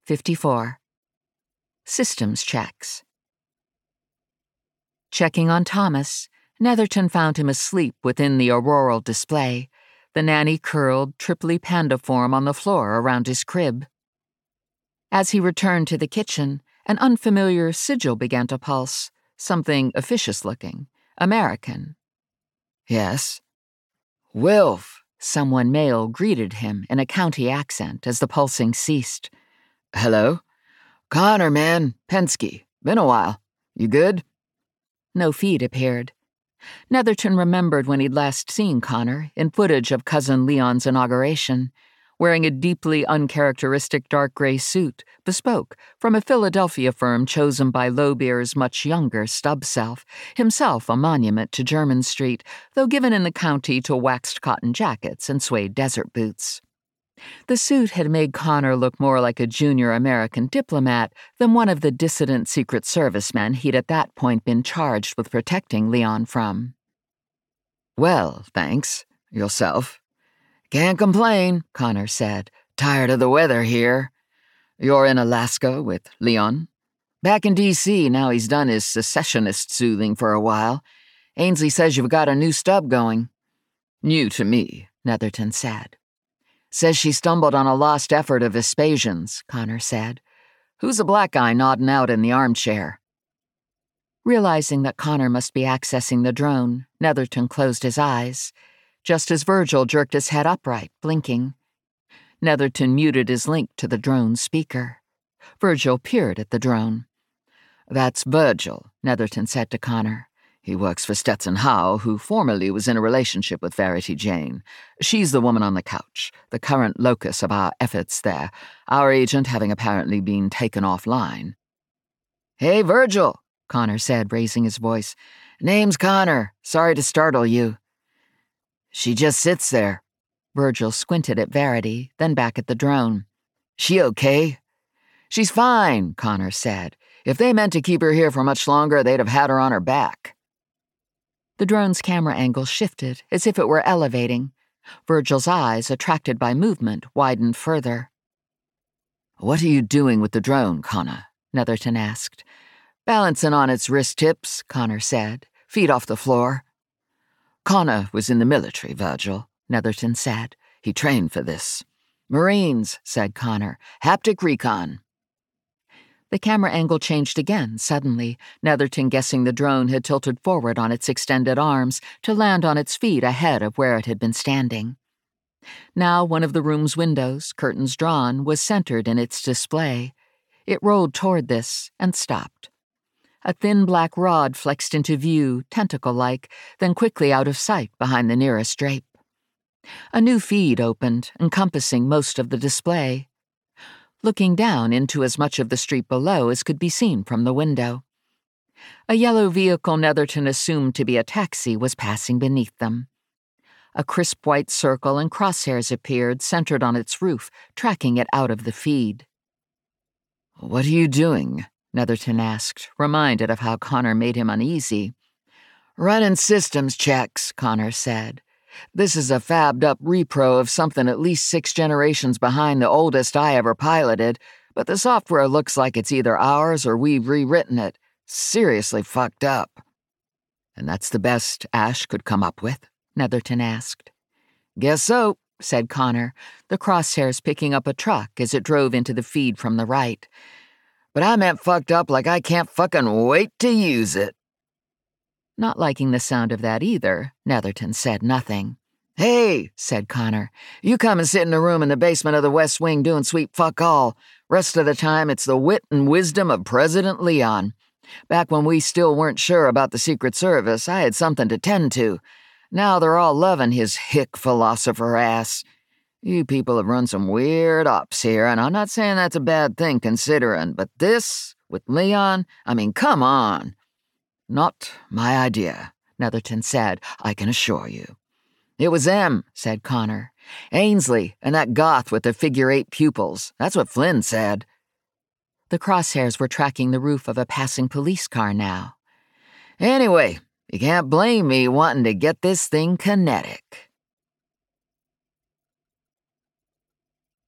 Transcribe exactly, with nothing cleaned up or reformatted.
fifty-four. Systems checks. Checking on Thomas, Netherton found him asleep within the auroral display, the nanny curled, triply pandiform on the floor around his crib. As he returned to the kitchen, an unfamiliar sigil began to pulse, something officious-looking, American. Yes. Wilf, someone male greeted him in a county accent as the pulsing ceased. Hello? Connor, man. Penske. Been a while. You good? No feed appeared. Netherton remembered when he'd last seen Connor in footage of Cousin Leon's inauguration, wearing a deeply uncharacteristic dark gray suit, bespoke from a Philadelphia firm chosen by Lowbeer's much younger stub self, himself a monument to German Street, though given in the county to waxed cotton jackets and suede desert boots. The suit had made Connor look more like a junior American diplomat than one of the dissident Secret Service men he'd at that point been charged with protecting Leon from. Well, thanks. Yourself? Can't complain, Connor said. Tired of the weather here. You're in Alaska with Leon? Back in D C now he's done his secessionist soothing for a while. Ainsley says you've got a new stub going. New to me, Netherton said. Says she stumbled on a lost effort of Vespasian's, Connor said. Who's the black guy nodding out in the armchair? Realizing that Connor must be accessing the drone, Netherton closed his eyes, just as Virgil jerked his head upright, blinking. Netherton muted his link to the drone's speaker. Virgil peered at the drone. That's Virgil, Netherton said to Connor. He works for Stetson Howe, who formerly was in a relationship with Verity Jane. She's the woman on the couch, the current locus of our efforts there, our agent having apparently been taken offline. Hey, Virgil, Connor said, raising his voice. Name's Connor. Sorry to startle you. She just sits there. Virgil squinted at Verity, then back at the drone. She okay? She's fine, Connor said. If they meant to keep her here for much longer, they'd have had her on her back. The drone's camera angle shifted, as if it were elevating. Virgil's eyes, attracted by movement, widened further. What are you doing with the drone, Connor? Netherton asked. Balancing on its wrist tips, Connor said. Feet off the floor. Connor was in the military, Virgil, Netherton said. He trained for this. Marines, said Connor. Haptic recon. The camera angle changed again, suddenly, Netherton guessing the drone had tilted forward on its extended arms to land on its feet ahead of where it had been standing. Now one of the room's windows, curtains drawn, was centered in its display. It rolled toward this and stopped. A thin black rod flexed into view, tentacle-like, then quickly out of sight behind the nearest drape. A new feed opened, encompassing most of the display, looking down into as much of the street below as could be seen from the window. A yellow vehicle Netherton assumed to be a taxi was passing beneath them. A crisp white circle and crosshairs appeared, centered on its roof, tracking it out of the feed. What are you doing? Netherton asked, reminded of how Connor made him uneasy. Running systems checks, Connor said. This is a fabbed-up repro of something at least six generations behind the oldest I ever piloted, but the software looks like it's either ours or we've rewritten it. Seriously fucked up. And that's the best Ash could come up with? Netherton asked. Guess so, said Connor, the crosshairs picking up a truck as it drove into the feed from the right. But I meant fucked up like I can't fucking wait to use it. Not liking the sound of that either, Netherton said nothing. Hey, said Connor, you come and sit in a room in the basement of the West Wing doing sweet fuck all. Rest of the time, it's the wit and wisdom of President Leon. Back when we still weren't sure about the Secret Service, I had something to tend to. Now they're all loving his hick philosopher ass. You people have run some weird ops here, and I'm not saying that's a bad thing considering, but this, with Leon, I mean, come on. Not my idea, Netherton said, I can assure you. It was them, said Connor. Ainsley and that goth with the figure-eight pupils. That's what Flynn said. The crosshairs were tracking the roof of a passing police car now. Anyway, you can't blame me wanting to get this thing kinetic.